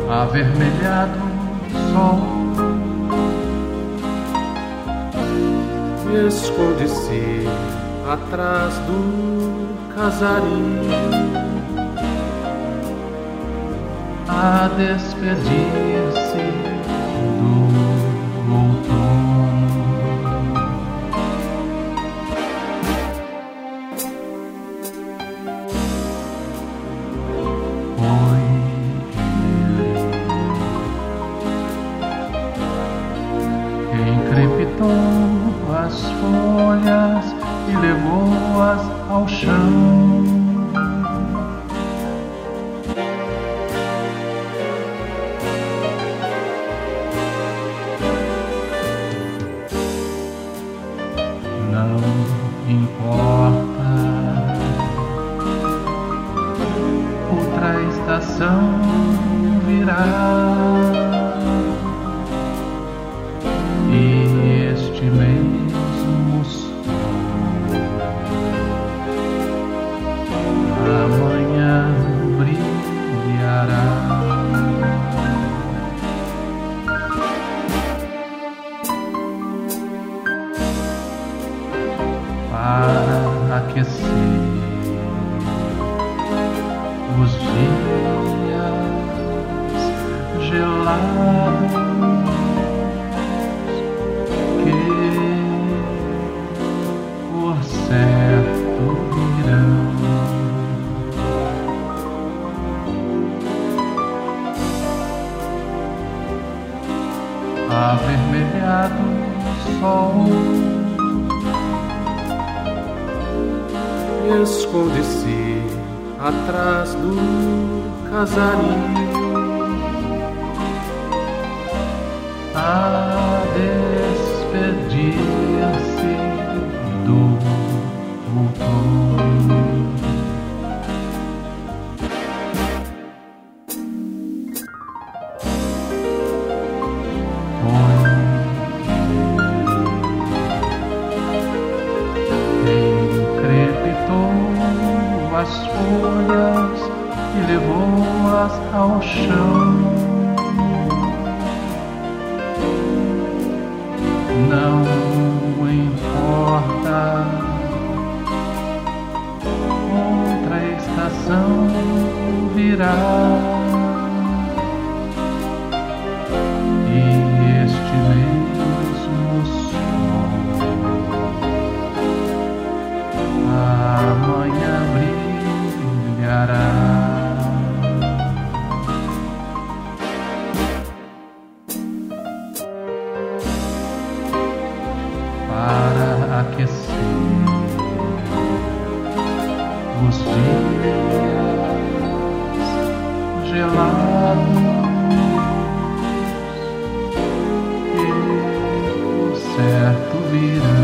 avermelhado sol esconde-se atrás do casario a despedir-se do outono. Foi ele quem crepitou as folhas e levou-as ao chão. Não importa, outra estação virá e este mesmo sol amanhã brilhará. Para aquecer os dias gelados que por certo virão. Avermelhado sol esconde-se atrás do casario a despedir-se do outono. Foi quem crepitou as folhas e levou-as ao chão. Não importa, outra estação virá e este mesmo sol amanhã brilhará. Para aquecer os dias gelados que por certo virão.